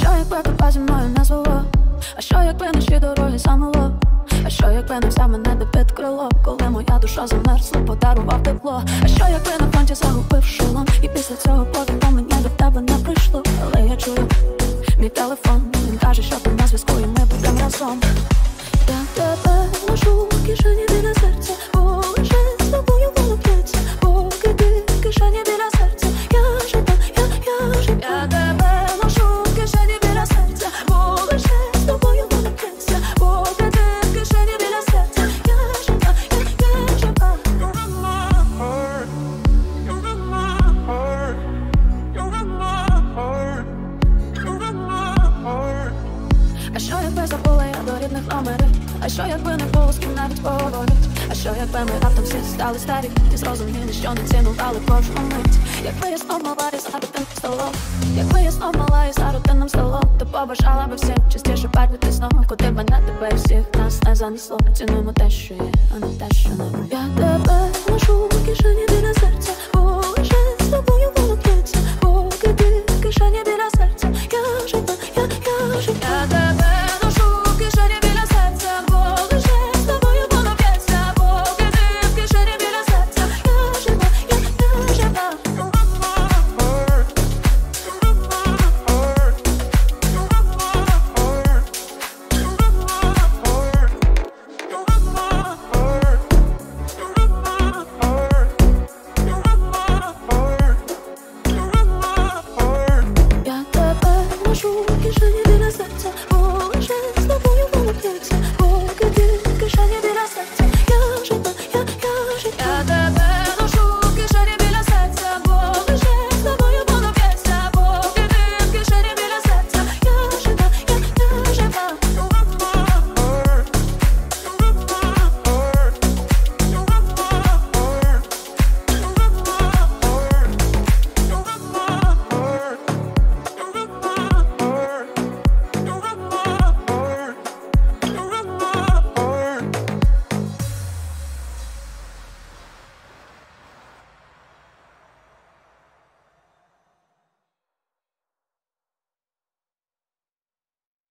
що якби тебе зі мною не звело? А що якби наші дороги замело? А що якби не взяв мене де під крило? Коли моя душа замерзла, подарував тепло. А що якби на фронті загубив шолом? І після цього повідомлення до тебе не прийшло. Але я чую мій телефон, він каже, що ти на зв'язку і ми будемо разом. Я тебе ношу в кишені біля серця, бо лише з тобою воно п'ється. Поки ти в кишені біля серця, я жива, я жива. Я тебе ношу в кишені біля серця, бо лише з тобою воно п'ється. Поки ти в кишені біля серця, я жива, я жива. You're in my heart, you're in my heart, you're in my heart, you're in my heart. А що якби забула я до рідних номерів? А що якби не було з ким навіть поговорить? А що якби ми раптом всі стали старі і зрозуміли, що не цінували кожну мить? Якби я знов мала і за рутинним столом, якби я знов мала і за рутинним столом, то побажала би всім частіше бачити знову, куди б мене тебе і всіх нас не занесло. Цінуємо те, що є, а не те, що не. Я тебе ношу